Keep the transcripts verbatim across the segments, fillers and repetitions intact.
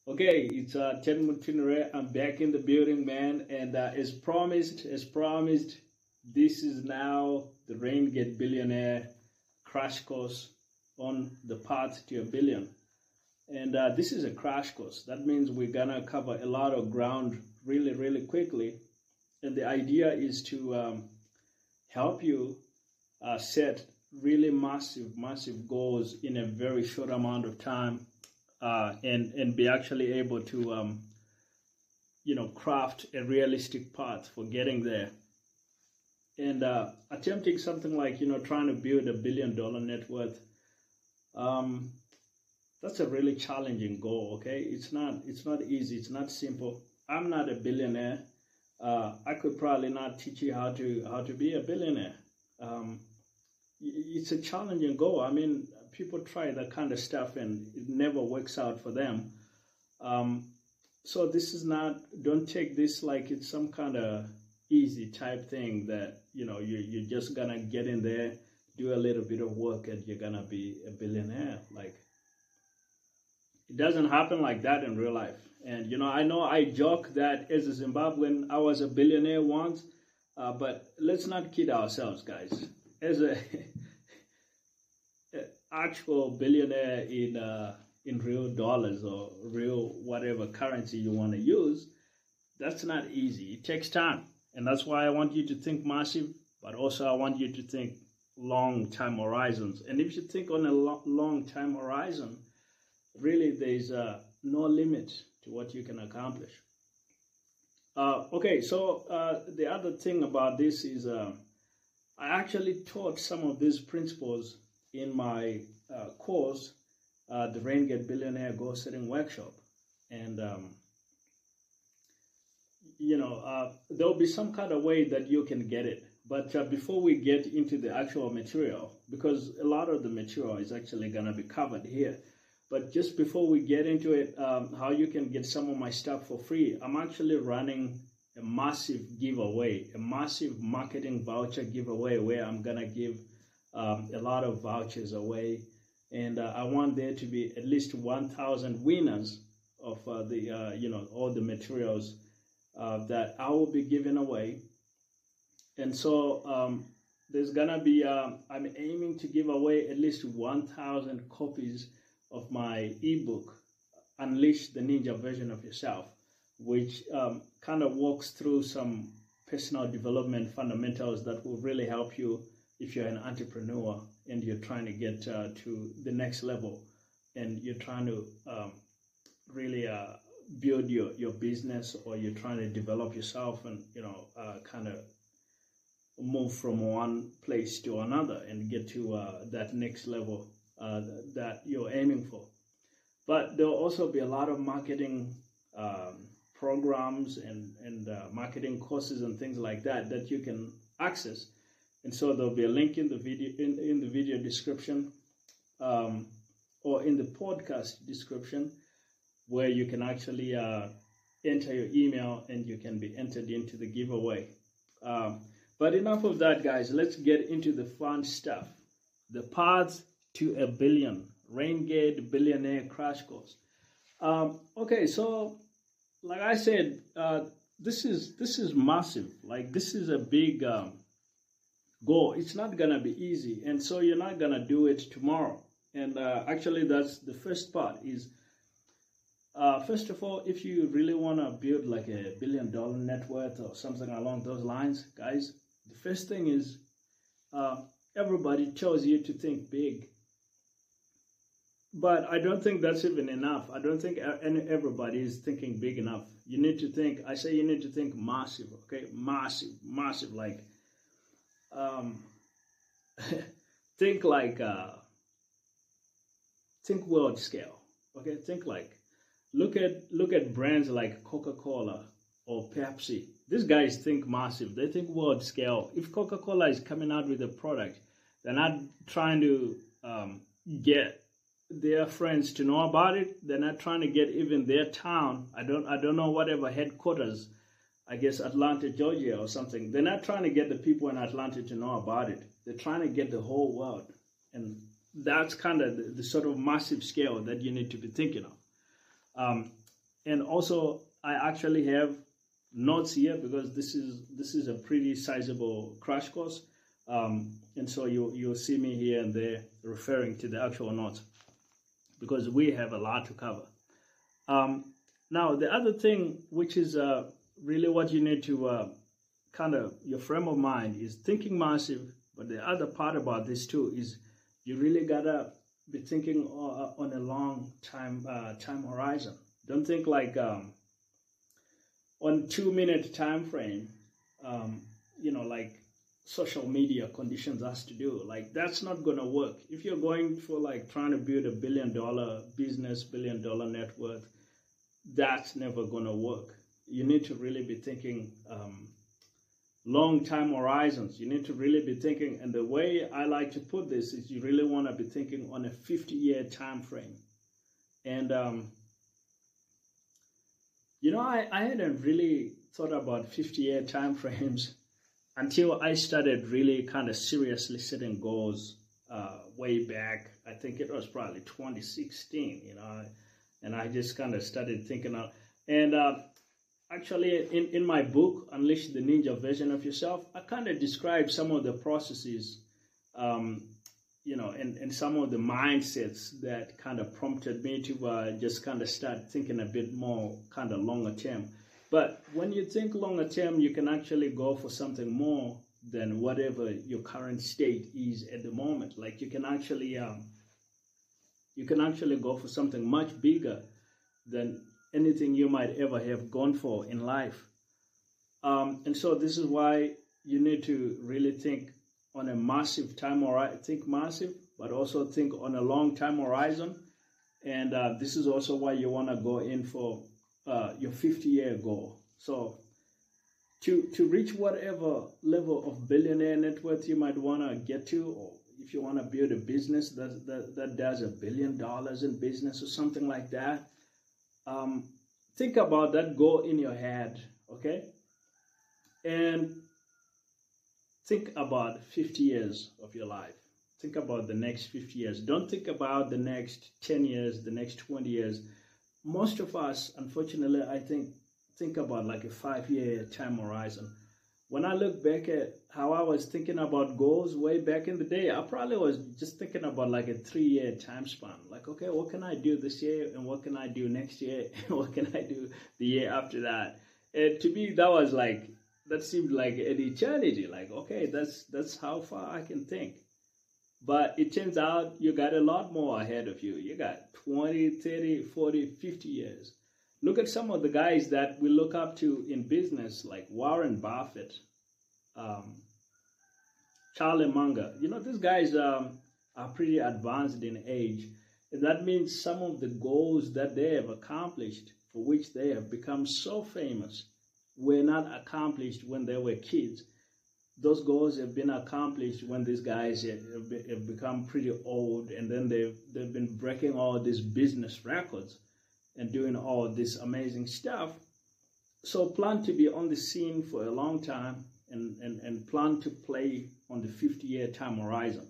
Okay, it's uh, Ted Mutinere. I'm back in the building, man. And uh, as promised, as promised, this is now the RainGate Billionaire crash course on the path to a billion. And uh, this is a crash course. That means we're gonna cover a lot of ground really, really quickly. And the idea is to um, help you uh, set really massive, massive goals in a very short amount of time. Uh, and and be actually able to um, you know craft a realistic path for getting there. And uh, attempting something like you know trying to build a billion dollar net worth, um, that's a really challenging goal. Okay, it's not it's not easy. It's not simple. I'm not a billionaire. Uh, I could probably not teach you how to how to be a billionaire. Um, it's a challenging goal. I mean, people try that kind of stuff and it never works out for them. Um, so this is not, don't take this like it's some kind of easy type thing that, you know, you, you're just going to get in there, do a little bit of work and you're going to be a billionaire. Like, it doesn't happen like that in real life. And, you know, I know I joke that as a Zimbabwean, I was a billionaire once, uh, but let's not kid ourselves, guys. As a actual billionaire in uh, in real dollars or real whatever currency you want to use, that's not easy. It takes time, and that's why I want you to think massive, but also I want you to think long time horizons. And if you think on a lo long time horizon, really there's uh, no limit to what you can accomplish. Uh, okay, so uh, the other thing about this is. Uh, I actually taught some of these principles in my uh, course, uh, the RainGate Billionaire Goal Setting Workshop. And, um, you know, uh, there'll be some kind of way that you can get it. But uh, before we get into the actual material, because a lot of the material is actually going to be covered here. But just before we get into it, um, how you can get some of my stuff for free, I'm actually running a massive giveaway, a massive marketing voucher giveaway where I'm gonna give um, a lot of vouchers away, and uh, I want there to be at least one thousand winners of uh, the uh, you know all the materials uh, that I will be giving away. And so um, there's gonna be um, I'm aiming to give away at least one thousand copies of my ebook, Unleash the Ninja Version of Yourself, which um, kind of walks through some personal development fundamentals that will really help you if you're an entrepreneur and you're trying to get uh, to the next level and you're trying to um, really uh, build your, your business, or you're trying to develop yourself and, you know, uh, kind of move from one place to another and get to uh, that next level uh, that you're aiming for. But there'll also be a lot of marketing um, programs and, and uh, marketing courses and things like that that you can access. And so there'll be a link in the video in, in the video description um, or in the podcast description where you can actually uh, enter your email and you can be entered into the giveaway. Um, but enough of that, guys. Let's get into the fun stuff. The path to a billion. RainGate Billionaire Crash Course. Um, okay, so like I said, uh, this is this is massive. Like, this is a big um, goal. It's not gonna be easy, and so you're not gonna do it tomorrow. And uh, actually, that's the first part. Is uh, first of all, if you really wanna build like a billion dollar net worth or something along those lines, guys, the first thing is uh, everybody tells you to think big. But I don't think that's even enough. I don't think everybody is thinking big enough. You need to think, I say you need to think massive, okay? Massive, massive, like, um, think like, uh, think world scale, okay? Think like, look at, look at brands like Coca-Cola or Pepsi. These guys think massive. They think world scale. If Coca-Cola is coming out with a product, they're not trying to um, get their friends to know about it. They're not trying to get even their town. I don't I don't know, whatever headquarters, I guess Atlanta, Georgia or something. They're not trying to get the people in Atlanta to know about it. They're trying to get the whole world. And that's kind of the, the sort of massive scale that you need to be thinking of. Um, and also I actually have notes here because this is this is a pretty sizable crash course, um, and so you you'll see me here and there referring to the actual notes because we have a lot to cover. Um, now the other thing, which is uh, really what you need to uh, kind of your frame of mind, is thinking massive. But the other part about this too is you really gotta be thinking uh, on a long time uh, time horizon. Don't think like um, on two minute time frame, um, you know, like social media conditions us to do. Like that's not gonna work. If you're going for like trying to build a billion dollar business, billion dollar net worth, that's never gonna work. You need to really be thinking um, long time horizons. You need to really be thinking, and the way I like to put this is you really want to be thinking on a fifty year time frame. And um, you know, I, I hadn't really thought about fifty year time frames until I started really kind of seriously setting goals uh, way back. I think it was probably twenty sixteen, you know, and I just kind of started thinking out. And uh, actually, in, in my book, Unleash the Ninja Version of Yourself, I kind of describe some of the processes, um, you know, and, and some of the mindsets that kind of prompted me to uh, just kind of start thinking a bit more kind of longer term. But when you think longer term, you can actually go for something more than whatever your current state is at the moment. Like you can actually, um, you can actually go for something much bigger than anything you might ever have gone for in life. Um, and so this is why you need to really think on a massive time horizon, think massive, but also think on a long time horizon. And uh, this is also why you want to go in for uh, your fifty year goal. So to, to reach whatever level of billionaire net worth you might want to get to, or if you want to build a business that, that, that does a billion dollars in business or something like that, Um, think about that goal in your head, okay? And think about fifty years of your life. Think about the next fifty years. Don't think about the next ten years, the next twenty years. Most of us, unfortunately, I think, think about like a five-year time horizon. When I look back at how I was thinking about goals way back in the day, I probably was just thinking about like a three-year time span. Like, okay, what can I do this year? And what can I do next year? And what can I do the year after that? And to me, that was like, that seemed like an eternity. Like, okay, that's, that's how far I can think. But it turns out you got a lot more ahead of you. You got twenty, thirty, forty, fifty years. Look at some of the guys that we look up to in business, like Warren Buffett, um, Charlie Munger. You know, these guys um, are pretty advanced in age. And that means some of the goals that they have accomplished, for which they have become so famous, were not accomplished when they were kids. Those goals have been accomplished when these guys have become pretty old, and then they've, they've been breaking all these business records and doing all this amazing stuff. So plan to be on the scene for a long time, and, and, and plan to play on the fifty year time horizon.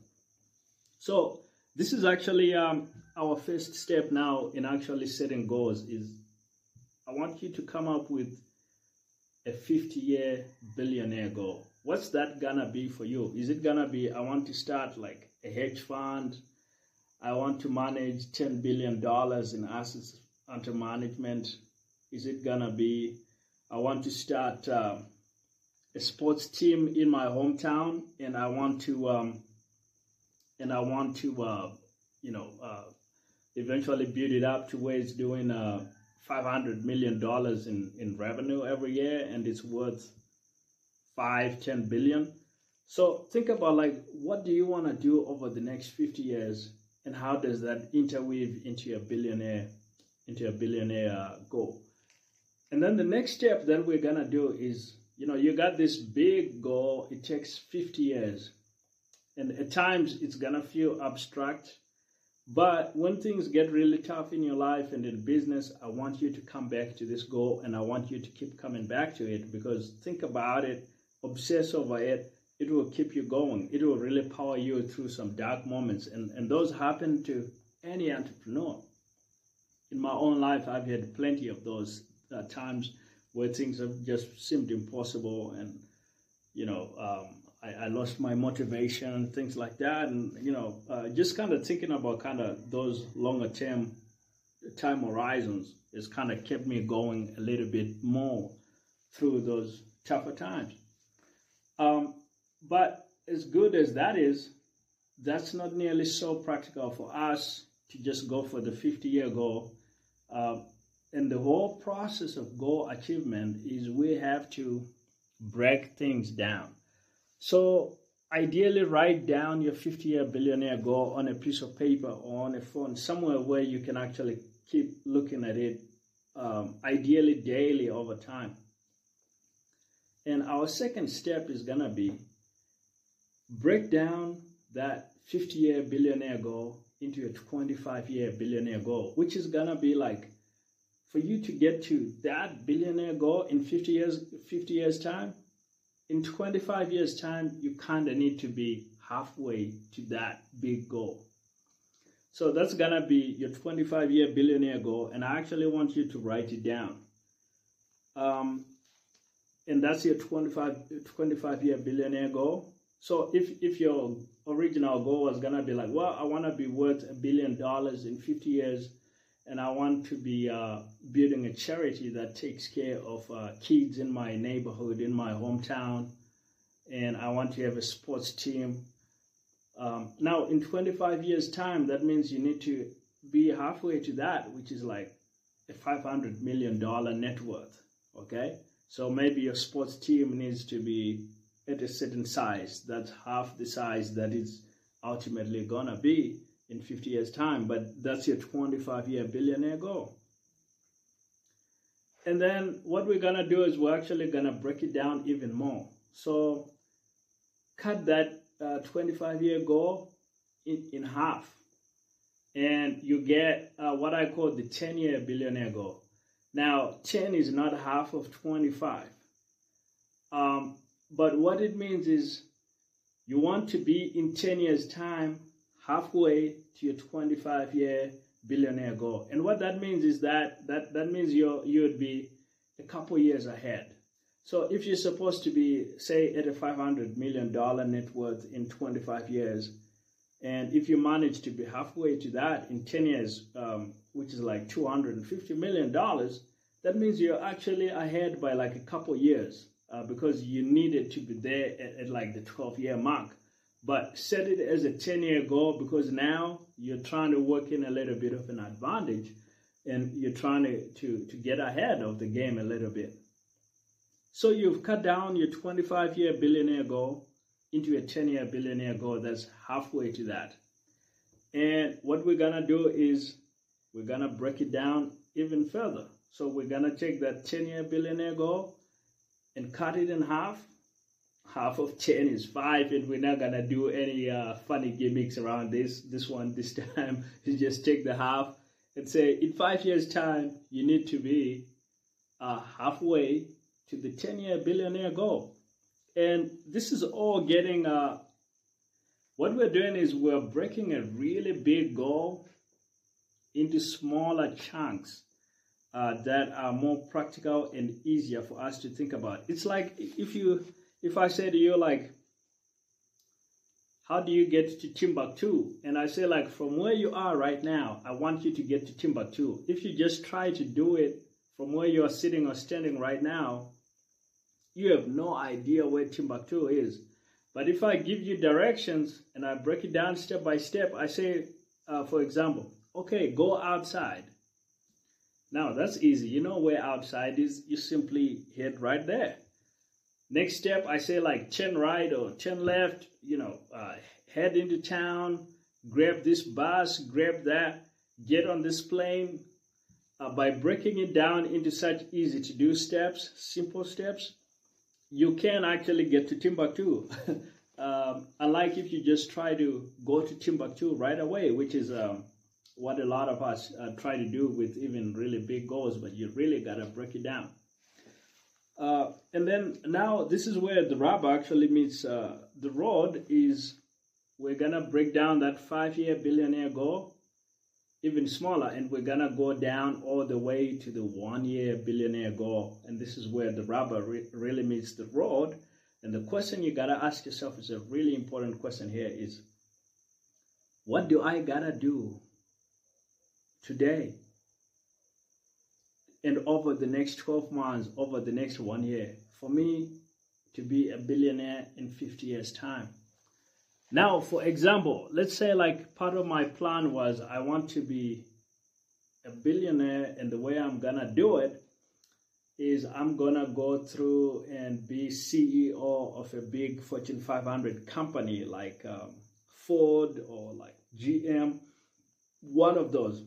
So this is actually um, our first step now in actually setting goals. Is I want you to come up with a fifty year billionaire goal. What's that gonna be for you? Is it gonna be, I want to start like a hedge fund, I want to manage ten billion dollars in assets under management? Is it gonna be, I want to start uh, a sports team in my hometown, and I want to um, and I want to uh, you know uh, eventually build it up to where it's doing uh, five hundred million dollars in in revenue every year, and it's worth five, ten billion. So think about, like, what do you want to do over the next fifty years, and how does that interweave into a billionaire into a billionaire uh, goal? And then the next step that we're gonna do is, you know, you got this big goal. It takes fifty years, and at times it's gonna feel abstract. But when things get really tough in your life and in business, I want you to come back to this goal, and I want you to keep coming back to it, because think about it, obsess over it. It will keep you going. It will really power you through some dark moments. And, and those happen to any entrepreneur. in my own life, I've had plenty of those uh, times where things have just seemed impossible, and you know, um, I, I lost my motivation, things like that, and you know, uh, just kind of thinking about kind of those longer term time horizons has kind of kept me going a little bit more through those tougher times. Um, but as good as that is, that's not nearly so practical for us to just go for the fifty-year goal. Uh, and the whole process of goal achievement is we have to break things down. So ideally, write down your fifty-year billionaire goal on a piece of paper or on a phone, somewhere where you can actually keep looking at it, um, ideally daily over time. And our second step is going to be break down that fifty-year billionaire goal into a twenty-five-year billionaire goal, which is going to be like, for you to get to that billionaire goal in fifty years, fifty years time, in twenty-five years time, you kind of need to be halfway to that big goal. So that's going to be your twenty-five-year billionaire goal, and I actually want you to write it down. Um, and that's your twenty-five-year billionaire goal. So if, if your original goal was going to be like, well, I want to be worth a billion dollars in fifty years, and I want to be uh, building a charity that takes care of uh, kids in my neighborhood, in my hometown, and I want to have a sports team. Um, now, in twenty-five years' time, that means you need to be halfway to that, which is like a five hundred million dollars net worth, okay? So maybe your sports team needs to be at a certain size. That's half the size that it's ultimately gonna be in fifty years' time, but that's your twenty-five-year billionaire goal. And then what we're gonna do is we're actually gonna break it down even more. So cut that uh, twenty-five-year goal in, in half, and you get uh, what I call the ten-year billionaire goal. Now, ten is not half of twenty-five. Um, but what it means is you want to be in ten years' time halfway to your twenty-five-year billionaire goal. And what that means is that that, that means you're, you would be a couple years ahead. So if you're supposed to be, say, at a five hundred million dollars net worth in twenty-five years, and if you manage to be halfway to that in ten years, um, which is like two hundred fifty million dollars, that means you're actually ahead by like a couple years uh, because you needed to be there at, at like the twelve-year mark. But set it as a ten-year goal because now you're trying to work in a little bit of an advantage and you're trying to, to, to get ahead of the game a little bit. So you've cut down your twenty-five-year billionaire goal into a ten-year billionaire goal that's halfway to that. And what we're going to do is we're going to break it down even further. So we're going to take that ten-year billionaire goal and cut it in half. Half of ten is five, and we're not going to do any uh, funny gimmicks around this. This one, this time, is just take the half and say, in five years' time, you need to be uh, halfway to the ten-year billionaire goal. And this is all getting, uh, what we're doing is we're breaking a really big goal into smaller chunks uh, that are more practical and easier for us to think about. It's like if you, if I say to you, like, how do you get to Timbuktu? And I say, like, from where you are right now, I want you to get to Timbuktu. If you just try to do it from where you are sitting or standing right now, you have no idea where Timbuktu is. But if I give you directions and I break it down step by step, I say, uh, for example, okay, go outside. Now, that's easy. You know where outside is. You simply head right there. Next step, I say like turn right or turn left, you know, uh, head into town, grab this bus, grab that, get on this plane. Uh, by breaking it down into such easy to do steps, simple steps, you can actually get to Timbuktu. um, unlike if you just try to go to Timbuktu right away, which is um, what a lot of us uh, try to do with even really big goals, but you really got to break it down. Uh, and then now this is where the rubber actually meets uh, the road is we're going to break down that five-year billionaire goal even smaller, and we're gonna go down all the way to the one-year billionaire goal. And this is where the rubber re really meets the road. And the question you gotta ask yourself is a really important question here is, what do I gotta do today and over the next twelve months, over the next one year, for me to be a billionaire in fifty years time? Now, for example, let's say like part of my plan was I want to be a billionaire, and the way I'm gonna do it is I'm gonna go through and be C E O of a big Fortune five hundred company like um, Ford or like G M, one of those.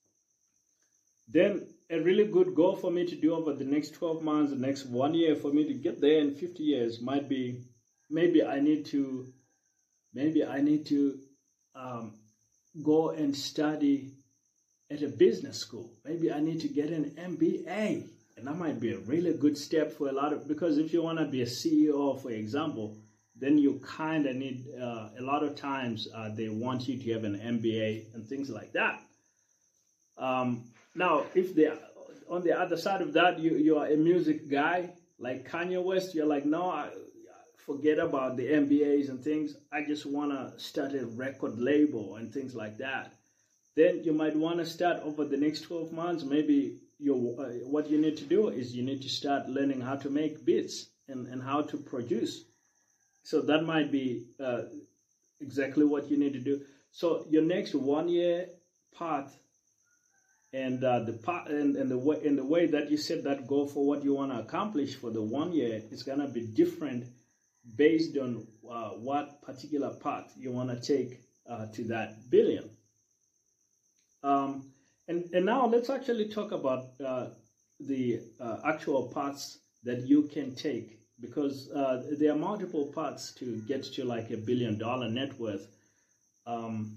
Then a really good goal for me to do over the next twelve months, the next one year, for me to get there in fifty years might be, maybe I need to Maybe I need to um, go and study at a business school. Maybe I need to get an M B A. And that might be a really good step for a lot of, because if you want to be a C E O, for example, then you kind of need, uh, a lot of times uh, they want you to have an M B A and things like that. Um, now, if they, on the other side of that, you, you are a music guy, like Kanye West, you're like, no, I, forget about the M B As and things. I just want to start a record label and things like that. Then you might want to start over the next twelve months. Maybe you, uh, what you need to do is you need to start learning how to make beats and, and how to produce. So that might be uh, exactly what you need to do. So your next one year path and uh, the part and, and the way and the way that you set that goal for what you want to accomplish for the one year is gonna be different based on uh, what particular path you want to take uh, to that billion. Um, and, and now let's actually talk about uh, the uh, actual paths that you can take, because uh, there are multiple paths to get to like a billion dollar net worth. Um,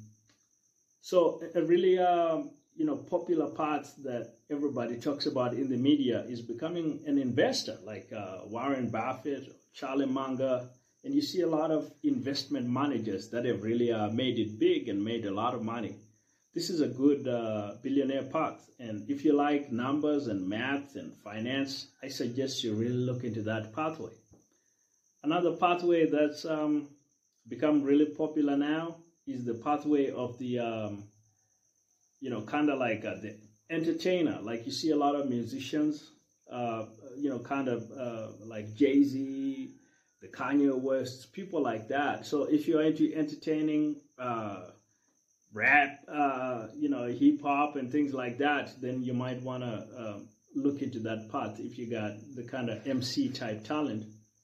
so a really uh, you know, popular path that everybody talks about in the media is becoming an investor, like uh, Warren Buffett, Charlie Munger, and you see a lot of investment managers that have really uh, made it big and made a lot of money. This is a good uh, billionaire path, and if you like numbers and math and finance, I suggest you really look into that pathway. Another pathway that's um, become really popular now is the pathway of the, um, you know, kind of like uh, the entertainer. Like you see a lot of musicians, uh, you know, kind of uh, like Jay-Z, the Kanye West, people like that. So if you're into entertaining, uh, rap, uh, you know, hip hop and things like that, then you might want to uh, look into that path if you got the kind of M C type talent.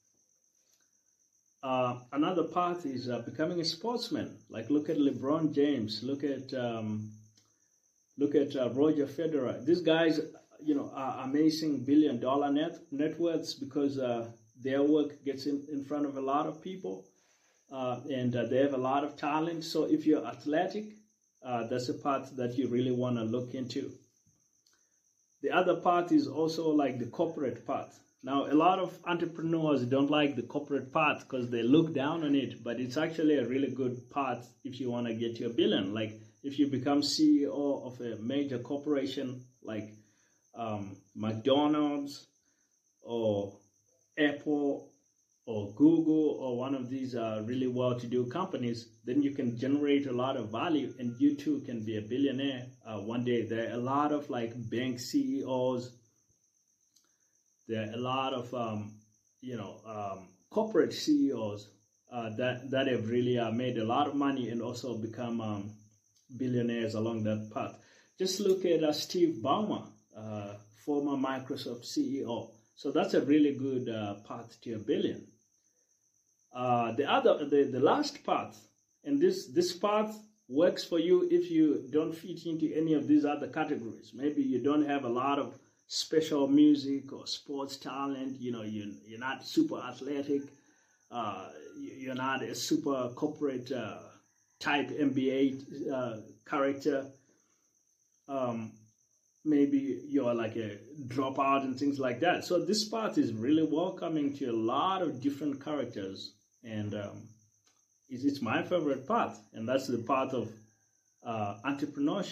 Uh, another path is uh, becoming a sportsman. Like look at LeBron James, look at um, look at uh, Roger Federer. These guys, you know, are amazing billion dollar net net worths because uh, their work gets in, in front of a lot of people, uh, and uh, they have a lot of talent. So if you're athletic, uh, that's a path that you really want to look into. The other path is also like the corporate path. Now, a lot of entrepreneurs don't like the corporate path because they look down on it, but it's actually a really good path if you want to get to a billion. Like if you become C E O of a major corporation like um, McDonald's or Apple or Google or one of these uh, really well-to-do companies, then you can generate a lot of value and you too can be a billionaire uh, one day. There are a lot of like bank C E Os. There are a lot of, um, you know, um, corporate C E Os uh, that, that have really uh, made a lot of money and also become um, billionaires along that path. Just look at uh, Steve Ballmer, uh, former Microsoft C E O. So that's a really good uh, path to a billion. Uh, the other, the, the last path, and this, this path works for you if you don't fit into any of these other categories. Maybe you don't have a lot of special music or sports talent, you know, you, you're not super athletic, uh, you're not a super corporate uh, type M B A uh, character. Um, maybe you're like a dropout and things like that. So this path is really welcoming to a lot of different characters, and um, it's, it's my favorite path, and that's the path of uh, entrepreneurship.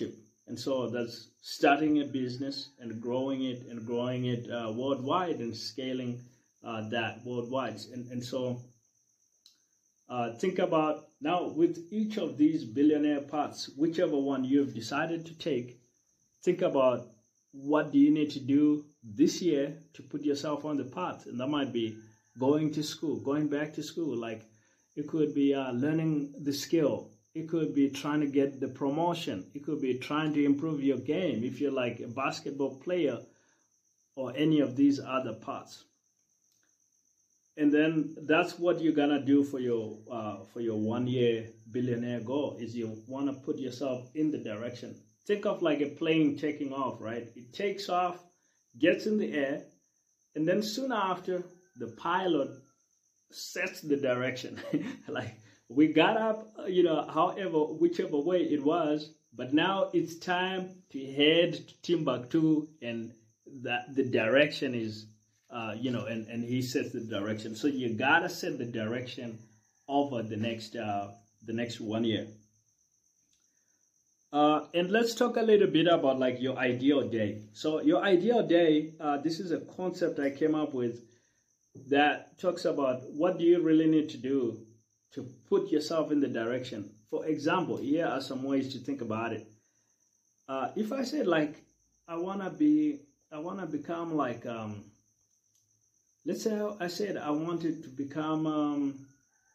And so that's starting a business and growing it and growing it uh, worldwide and scaling uh, that worldwide. And, and so uh, think about now with each of these billionaire paths, whichever one you've decided to take, think about what do you need to do this year to put yourself on the path. And that might be going to school, going back to school. Like it could be uh, learning the skill. It could be trying to get the promotion. It could be trying to improve your game if you're like a basketball player or any of these other parts. And then that's what you're gonna do for your uh, for your one-year billionaire goal is you wanna put yourself in the direction. Think of like a plane taking off, right? It takes off, gets in the air, and then soon after, the pilot sets the direction. Like, we got up, you know, however, whichever way it was, but now it's time to head to Timbuktu, and that the direction is, uh, you know, and, and he sets the direction. So you gotta set the direction over the next, uh, the next one year. Uh, and let's talk a little bit about like your ideal day. So your ideal day, uh, this is a concept I came up with that talks about what do you really need to do to put yourself in the direction. For example, here are some ways to think about it. Uh, if I said like, I wanna be, I wanna become like, um, let's say I said I wanted to become, um,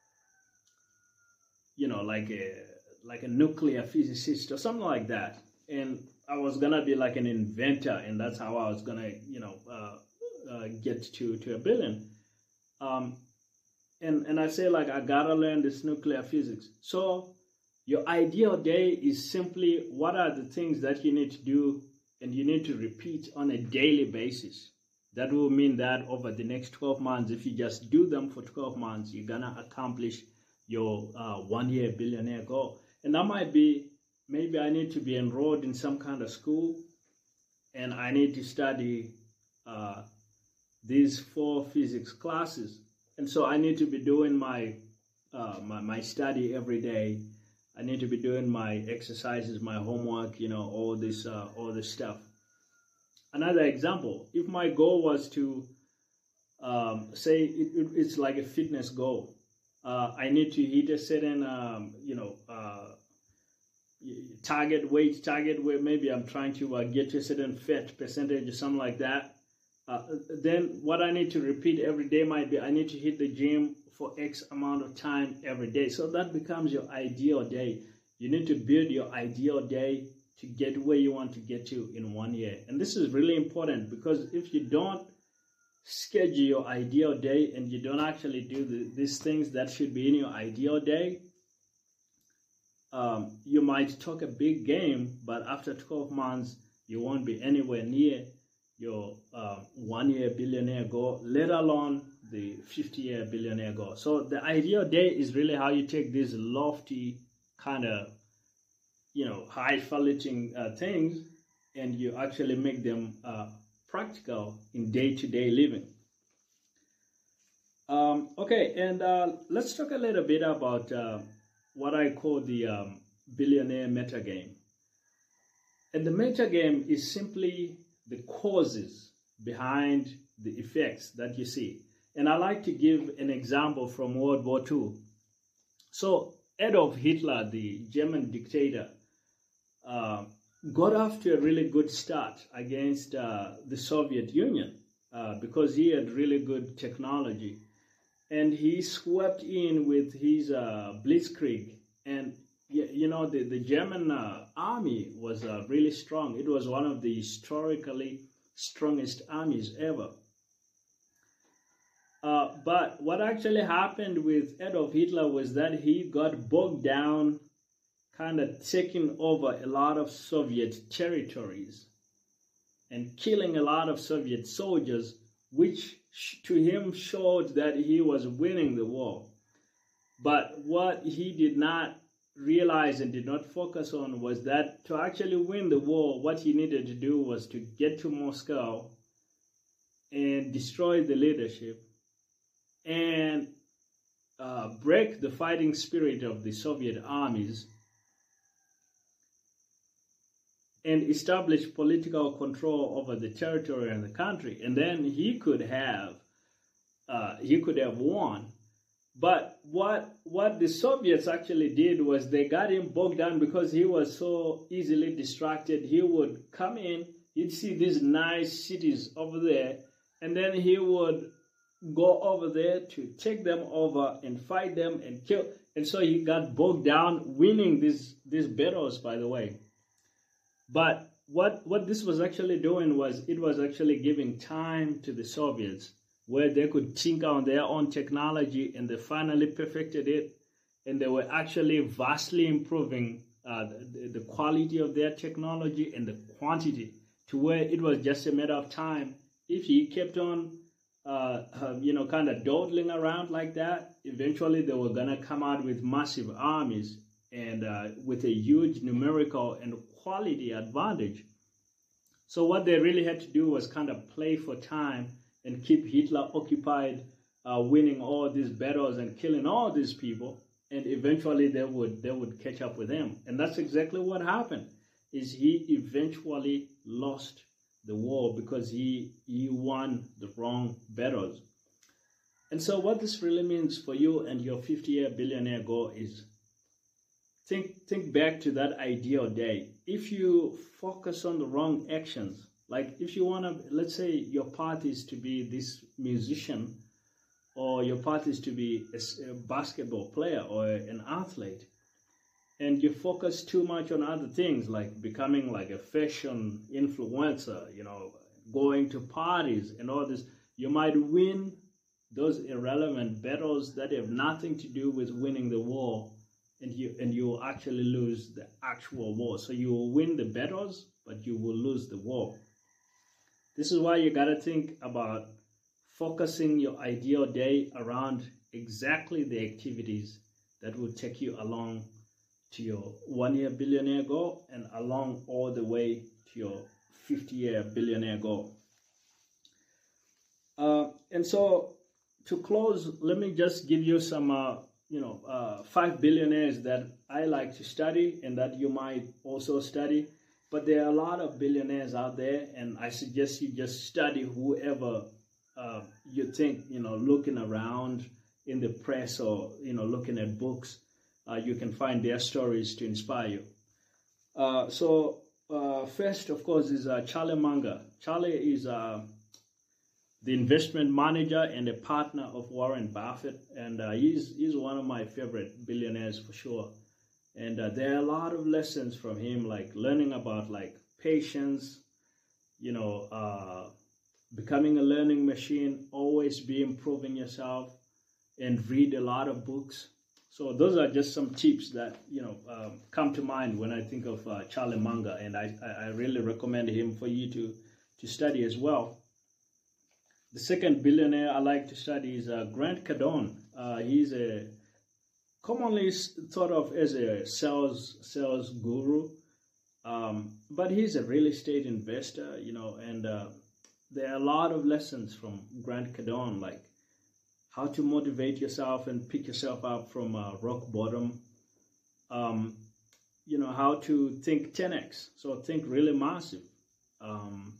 you know, like a, like a nuclear physicist or something like that. And I was gonna be like an inventor, and that's how I was gonna, you know, uh, uh, get to, to a billion. Um, And, and I say like, I gotta learn this nuclear physics. So your ideal day is simply what are the things that you need to do and you need to repeat on a daily basis. That will mean that over the next twelve months, if you just do them for twelve months, you're gonna accomplish your uh, one-year billionaire goal. And that might be, maybe I need to be enrolled in some kind of school and I need to study uh, these four physics classes. And so I need to be doing my, uh, my my study every day. I need to be doing my exercises, my homework, you know, all this uh, all this stuff. Another example: if my goal was to um, say it, it, it's like a fitness goal, uh, I need to hit a certain um, you know uh, target weight, target where maybe I'm trying to uh, get to a certain fat percentage or something like that. Uh, then what I need to repeat every day might be I need to hit the gym for X amount of time every day. So that becomes your ideal day. You need to build your ideal day to get where you want to get to in one year. And this is really important because if you don't schedule your ideal day and you don't actually do the, these things that should be in your ideal day, um, you might talk a big game, but after twelve months, you won't be anywhere near your uh, one-year billionaire goal, let alone the fifty-year billionaire goal. So the ideal day is really how you take these lofty kind of, you know, high-falutin uh, things and you actually make them uh, practical in day-to-day living. Um, okay, and uh, let's talk a little bit about uh, what I call the um, billionaire metagame. And the metagame is simply the causes behind the effects that you see. And I like to give an example from World War Two. So Adolf Hitler, the German dictator, uh, got off to a really good start against uh, the Soviet Union uh, because he had really good technology. And he swept in with his uh, Blitzkrieg. And you know, the, the German uh, army was uh, really strong. It was one of the historically strongest armies ever. Uh, but what actually happened with Adolf Hitler was that he got bogged down, kind of taking over a lot of Soviet territories and killing a lot of Soviet soldiers, which to him showed that he was winning the war. But what he did not realized and did not focus on was that to actually win the war, what he needed to do was to get to Moscow and destroy the leadership and uh, break the fighting spirit of the Soviet armies and establish political control over the territory and the country. And then he could have, uh, he could have won. But what what the Soviets actually did was they got him bogged down because he was so easily distracted. He would come in, he'd see these nice cities over there, and then he would go over there to take them over and fight them and kill. And so he got bogged down winning these these battles, by the way. But what what this was actually doing was it was actually giving time to the Soviets, where they could tinker on their own technology, and they finally perfected it, and they were actually vastly improving uh, the, the quality of their technology and the quantity, to where it was just a matter of time. If he kept on, uh, uh, you know, kind of dawdling around like that, eventually they were gonna come out with massive armies and uh, with a huge numerical and quality advantage. So what they really had to do was kind of play for time and keep Hitler occupied, uh, winning all these battles and killing all these people, and eventually they would they would catch up with him. And that's exactly what happened. Is he eventually lost the war because he he won the wrong battles. And so what this really means for you and your fifty-year billionaire goal is, think think back to that ideal day. If you focus on the wrong actions, like if you want to, let's say your path is to be this musician, or your path is to be a, a basketball player or an athlete, and you focus too much on other things like becoming like a fashion influencer, you know, going to parties and all this, you might win those irrelevant battles that have nothing to do with winning the war, and you and you will actually lose the actual war. So you will win the battles, but you will lose the war. This is why you got to think about focusing your ideal day around exactly the activities that will take you along to your one-year billionaire goal and along all the way to your fifty-year billionaire goal. Uh, and so to close, let me just give you some, uh, you know, uh, five billionaires that I like to study and that you might also study. But there are a lot of billionaires out there, and I suggest you just study whoever uh, you think, you know, looking around in the press or, you know, looking at books, uh, you can find their stories to inspire you. Uh, so uh, first, of course, is uh, Charlie Munger. Charlie is uh, the investment manager and a partner of Warren Buffett, and uh, he's, he's one of my favorite billionaires for sure. And uh, there are a lot of lessons from him, like learning about like patience, you know, uh, becoming a learning machine, always be improving yourself, and read a lot of books. So those are just some tips that, you know, um, come to mind when I think of uh, Charlie Munger, and I, I really recommend him for you to, to study as well. The second billionaire I like to study is uh, Grant Cardone. Uh, he's a commonly thought of as a sales sales guru, um, but he's a real estate investor, you know, and uh, there are a lot of lessons from Grant Cardone, like how to motivate yourself and pick yourself up from uh, rock bottom, um, you know, how to think ten X, so think really massive, um,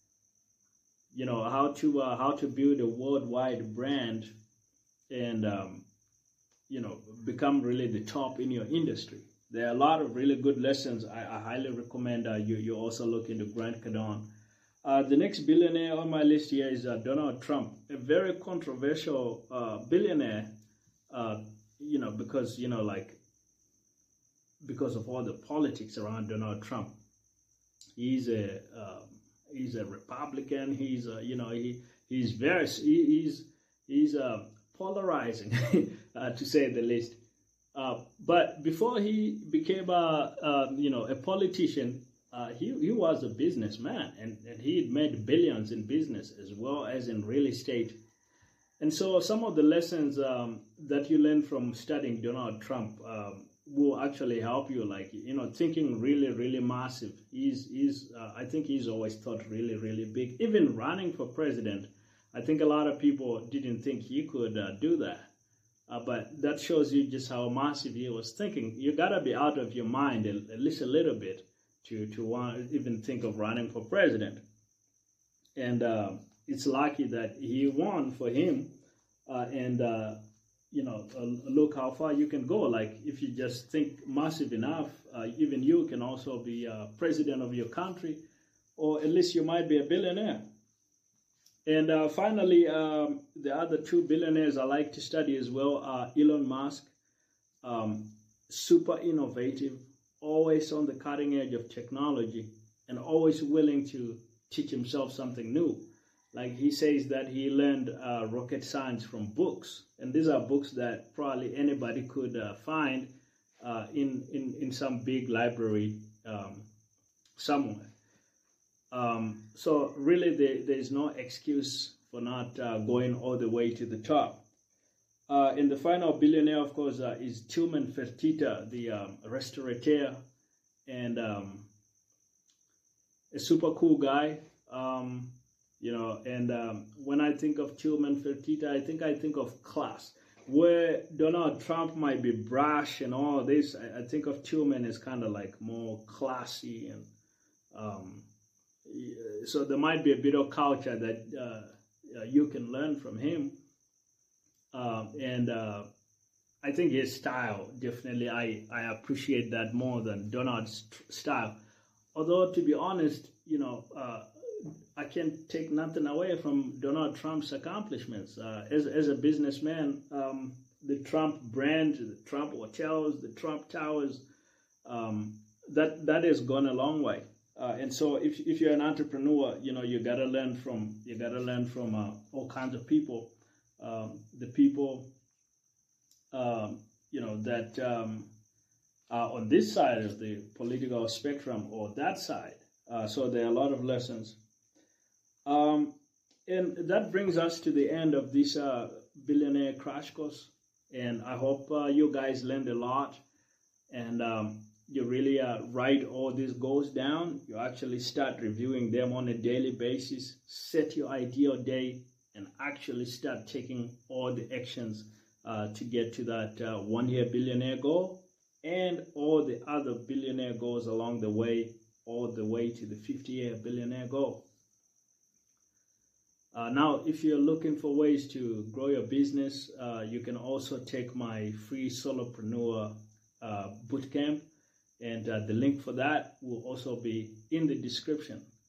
you know, how to uh, how to build a worldwide brand and um, you know, become really the top in your industry. There are a lot of really good lessons. I, I highly recommend uh, you, you also look into Grant Cardone. Uh, the next billionaire on my list here is uh, Donald Trump, a very controversial uh, billionaire, uh, you know, because, you know, like, because of all the politics around Donald Trump. He's a, uh, he's a Republican. He's, a, you know, he, he's very, he, he's, he's uh, polarizing, uh, to say the least. Uh, but before he became a, uh, you know, a politician, uh, he, he was a businessman, and, and he had made billions in business as well as in real estate. And so some of the lessons um, that you learn from studying Donald Trump um, will actually help you, like, you know, thinking really, really massive. He's, he's uh, I think he's always thought really, really big. Even running for president, I think a lot of people didn't think he could uh, do that. Uh, but that shows you just how massive he was thinking. You gotta be out of your mind at, at least a little bit to to want even think of running for president. And uh, it's lucky that he won for him. Uh, and uh, you know, uh, look how far you can go. Like if you just think massive enough, uh, even you can also be uh, president of your country, or at least you might be a billionaire. And uh, finally, um, the other two billionaires I like to study as well are Elon Musk, um, super innovative, always on the cutting edge of technology, and always willing to teach himself something new. Like he says that he learned uh, rocket science from books, and these are books that probably anybody could uh, find uh, in, in in some big library um, somewhere. Um, so really, there, there is no excuse for not uh, going all the way to the top. Uh, and the final billionaire, of course, uh, is Tillman Fertitta, the um, restaurateur, and um, a super cool guy. Um, you know, and um, when I think of Tillman Fertitta, I think I think of class. Where Donald Trump might be brash and all this, I, I think of Tillman as kind of like more classy, and um, so there might be a bit of culture that uh, uh, you can learn from him. Uh, and uh, I think his style, definitely, I, I appreciate that more than Donald's style. Although, to be honest, you know, uh, I can't take nothing away from Donald Trump's accomplishments. Uh, as, as a businessman, um, the Trump brand, the Trump hotels, the Trump towers, um, that, that has gone a long way. Uh, and so if, if you're an entrepreneur, you know, you got to learn from, you got to learn from uh, all kinds of people. Um, the people, um, you know, that um, are on this side of the political spectrum or that side. Uh, so there are a lot of lessons. Um, and that brings us to the end of this uh, billionaire crash course. And I hope uh, you guys learned a lot. And um, you really uh, write all these goals down. You actually start reviewing them on a daily basis. Set your ideal day and actually start taking all the actions uh, to get to that uh, one-year billionaire goal and all the other billionaire goals along the way, all the way to the fifty-year billionaire goal. Uh, now, if you're looking for ways to grow your business, uh, you can also take my free Solopreneur uh, bootcamp, and uh, the link for that will also be in the description.